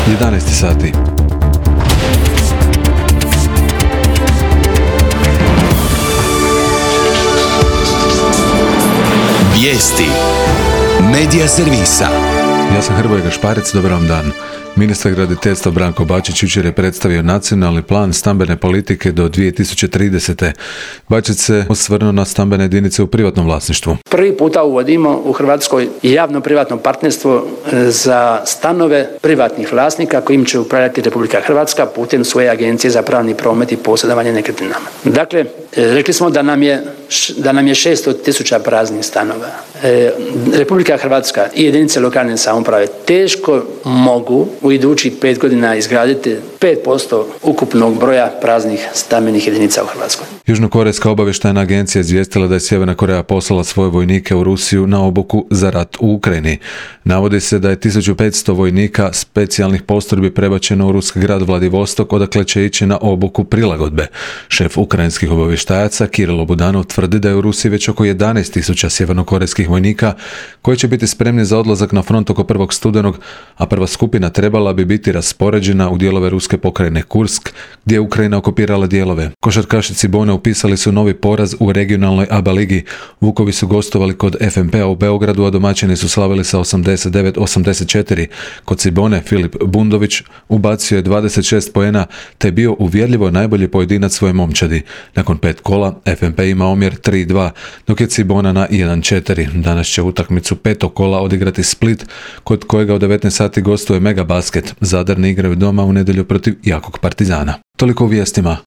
11 sati. Vijesti Medija servisa. Ja sam Hrvoje Gašparec, dobar vam dan. Ministar graditeljstva Branko Bačić jučer je predstavio nacionalni plan stambene politike do 2030. Bačić se osvrnuo na stambene jedinice u privatnom vlasništvu. Prvi puta uvodimo u Hrvatskoj javno-privatno partnerstvo za stanove privatnih vlasnika kojim će upravljati Republika Hrvatska putem svoje agencije za pravni promet i posjedovanje nekretninama. Dakle, rekli smo da nam je 600.000 praznih stanova. Republika Hrvatska i jedinice lokalne samouprave teško mogu u idućih 5 godina izgraditi 5% ukupnog broja praznih stambenih jedinica u Hrvatskoj. Južnokorejska obavještajna agencija izvijestila da je Sjeverna Koreja poslala svoje vojnike u Rusiju na obuku za rat u Ukrajini. Navodi se da je 1500 vojnika specijalnih postrojbi prebačeno u ruski grad Vladivostok, odakle će ići na obuku prilagodbe. Šef ukrajinskih obavještajaca Kirilo Budanov tvrdi da je u Rusiji već oko 11.000 sjevernokorejskih vojnika koji će biti spremni za odlazak na front oko 1. studenog, a prva skupina trebala bi biti raspoređena u dijelove ruske pokrajine Kursk, gdje je Ukrajina okupirala dijelove. Košarkaši Cibone upisali su novi poraz u regionalnoj ABA ligi. Vukovi su gostovali kod FNP-a u Beogradu, a domaćini su slavili sa 89-84. Kod Cibone Filip Bundović ubacio je 26 poena, te je bio uvjerljivo najbolji pojedinac svoje momčadi. Nakon 5 kola FNP ima omjer 3-2, dok je Cibona na 1-4. Danas će utakmicu 5. kola odigrati Split, kod kojega u 19 sati gostuje Megabasket. Zadarni igraju doma u nedjelju protiv jakog Partizana. Toliko u vijestima.